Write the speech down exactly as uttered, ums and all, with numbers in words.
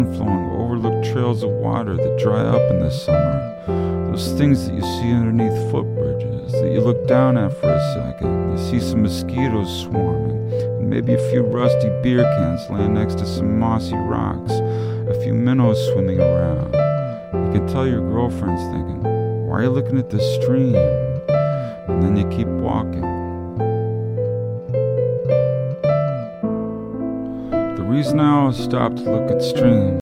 flowing, overlooked trails of water that dry up in the summer. Those things that you see underneath footbridges, that you look down at for a second. You see some mosquitoes swarming, and maybe a few rusty beer cans laying next to some mossy rocks, a few minnows swimming around. You can tell your girlfriend's thinking, why are you looking at this stream? And then you keep walking. The reason I always stop to look at streams